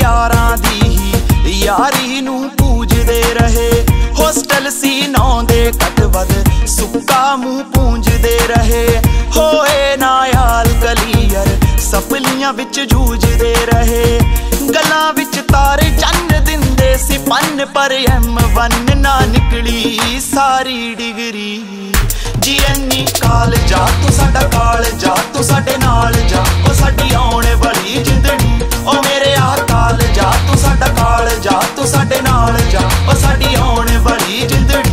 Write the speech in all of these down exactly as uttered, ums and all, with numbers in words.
यारां दी ही यारी नूं पूजदे रहे। होस्टल सी नौ दे कटवद सुक्का मूंह पूंजदे रहे। होए नायाल कलीयर सफलियां विच जूझदे रहे। गल्लां विच तारे चन्न दिंदे सी पन्न पर एम वन ना निकली सारी डिग्री। जी एनी कालजा तू साडा कालजा तू साडे नाल जा ओ साडी आउणे वाली जिंदड़ी। ओ मेरे आ कालजा तू साडा कालजा तू साडे नाल जा ओ साडी आउणे वाली जिंदड़ी।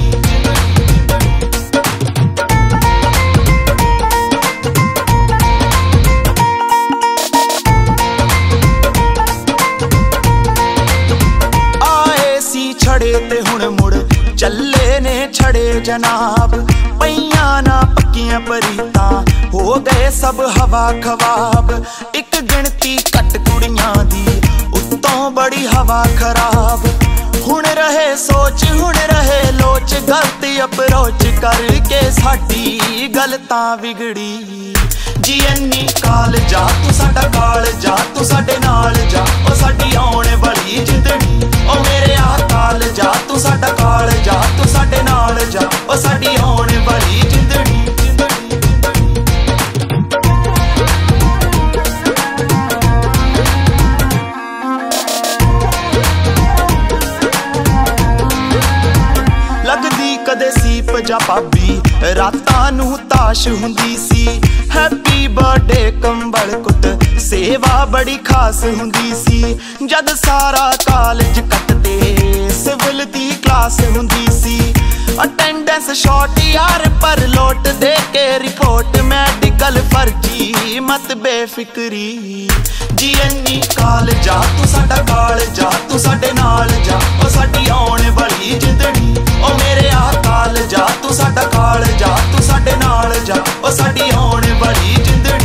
आए सी छड़े ते हुण मुड़ चले ने छड़े जनाब। पईयां ना पक्कियां परीतां हो गए सब हवा खवाब। एक गिणती कट कुड़ियां दी उत्तों बड़ी हवा खराब। हुण रहे सोच हुण रहे लोच गलत अप्रोच करके साडी गल तां बिगड़ी। जी एनी कालजा तू साडा कालजा तू साडे नाल जा ओ साडी आउणे वाली जिंदड़ी। ओ मेरे आ कालजा तू साडा कालजा तू साडे नाल जा ओ साडी आउणे वाली जिंदड़ी। लगदी कदे सीप जा भाभी रातां नूं ताश हुंदी सी। हैप्पी बर्थडे कंबल कुट सेवा बड़ी खास हुंदी सी। जद सारा कॉलेज कटदे सिविल दी क्लास हुंदी सी। अटेंडेंस शॉर्ट यार पर लोट दे के रिपोर्ट मेडिकल फर्जी मत बेफिक्री। जी एनी कालजा तू साडा कालजा तू साडे नाल जा ओ साडी आउणे वाली जिंदड़ी। ओ मेरे आ कालजा तू साडा कालजा तू साडे नाल जा ओ साडी आउणे वाली जिंदड़ी।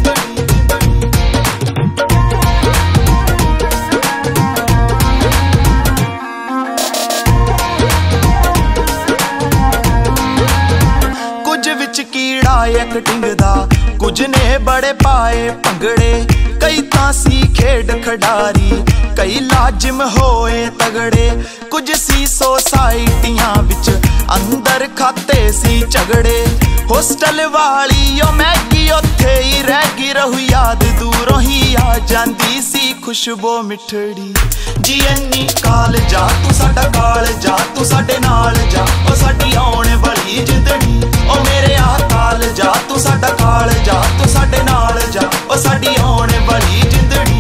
कुछ विच कीड़ा एक टिंगदा कुछ ने बड़े पाए भंगड़े। कई तां सी खेड खिडारी कई लाजिम होए तगड़े। कुछ सी सोसाइटियां विच अंदर खाते सी झगड़े। होस्टल वाली ओ मैगी उत्थे ही रह गई रहू याद दूरों ही आ जांदी सी खुशबू मिठड़ी। जी एनी कालजा तू साडा कालजा तू साडे नाल जा ओ साडी आउणे वाली जिंदड़ी। ओ मेरे आ कालजा तू साडा कालजा तू साडे नाल जा ओ साडी आउणे वाली जिंदड़ी।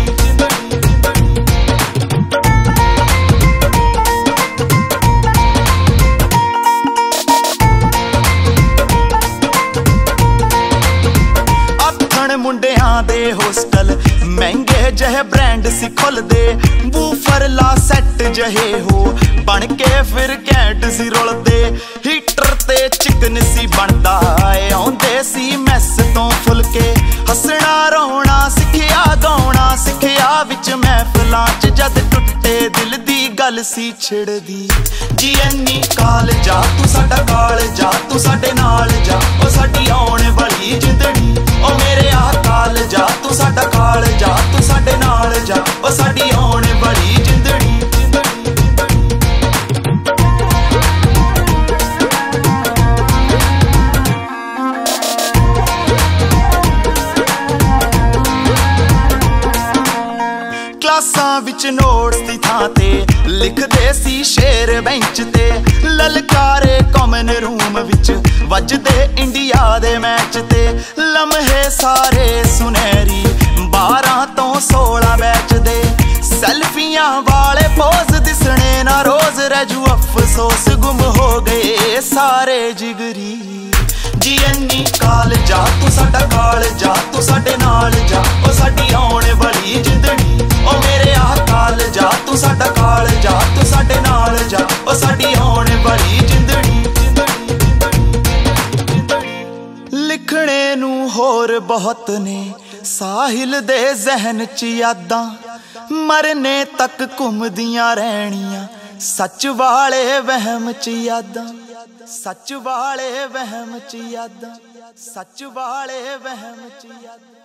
मुंडियां दे होस्टल महंगे जहे ब्रांड सी खुलदे। बूफर ला सैट जहे हो बन के फिर कैंट सी रुलदे। हीटर ते चिकन सी बनदा आउंदे सी मैस तो फुलके। हसना रोना सिखिया गाउणा सिखिया विच महफिलां च जद टुटे दिल दी गल सी छिड़दी। जी एनी कालजा तू साडा कालजा तू साडे नाल जा ओ साडी आउणे वाली जिंदड़ी। ओ मेरे आ कालजा तू साडा कालजा तू साडे नाल जा ओ साडी आउणे वाली जिंदड़ी। क्लासां विच नोट्स दी थां ते लिखदे सी शेर बेंच ते। ललकारे कॉमन रूम विच वजदे इंडिया दे मैच ते। लम्हे सारे सुनहरी बारह तो सोलह बैच दे। सैल्फियां वाले पोज दिसने ना रोज रजू अफसोस गुम हो गए सारे जिगरी। जी एनी कालजा तू साडा कालजा तू साडे नाल जा ओ साडी आउणे वाली जिंदड़ी। ओ मेरे आ कालजा तू साडा कालजा तू साडे नाल जा ओ साडी आउणे वाली जिंदड़ी। लिखने नूं होर बहुत ने साहिल दे जहन च यादां। मरने तक घुमदियां रहनियां सच वाले वहम च यादां। सच वाले वहम च यादां सच वाले वहम च यादां।